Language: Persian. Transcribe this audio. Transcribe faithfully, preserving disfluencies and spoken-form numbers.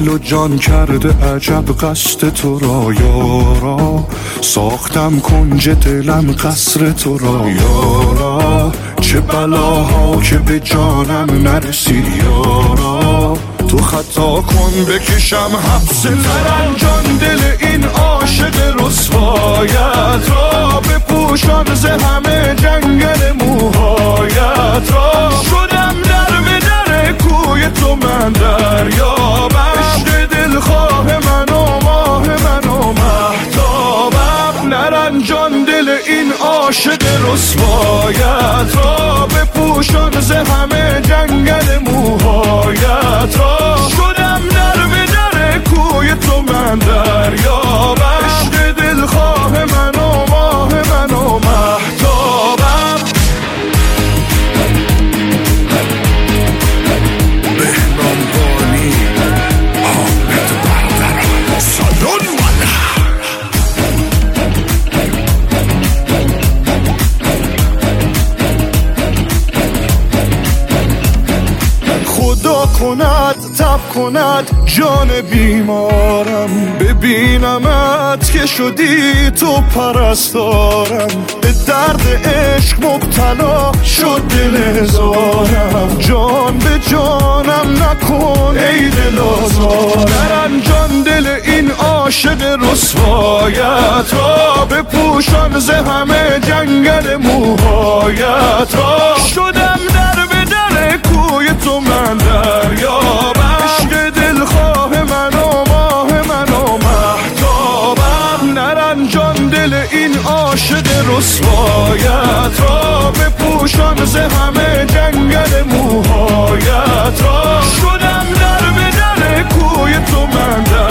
دل و جان کرده عجب قصد تو را یارا، ساختم کنج دلم قصر تو را یارا، چه بلاها که به جانم نرسید یارا، تو خطا کن بکشم حبس ترنجان دل این عاشق رسوایت را، بپوشان ز همه جنگل موهایت را، شدم در به در کوی تو من دریابم، عشق دلخواه من و ماه من و مهتابم، نرنجان دل این عاشق رسوایت را، بپوشان ز همه جنگل موهایت را، شدم در به در کوی تو من دریابم، عشق دلخواه من و ماه من و مهتابم. بهنام بانی حامد برادر سالون والا، خدا کند تب کند جان بیمارم، ببینمت که شدی تو پرستارم، به درد عشق مبتلا شد دل زارم، جان به جانم نکن ای دل آزارم، نرنجان دل این عاشق رسوایت را، بپوشان ز همه جنگل موهایت را، شدم در به در کوی تو من دریابم، عشق دلخواه من و ماه من و مهتابم، نرنجان دل این عاشق رسوایت را، بپوشان ز همه جنگل موهایت را، شدم در به در کوی تو من دریابم.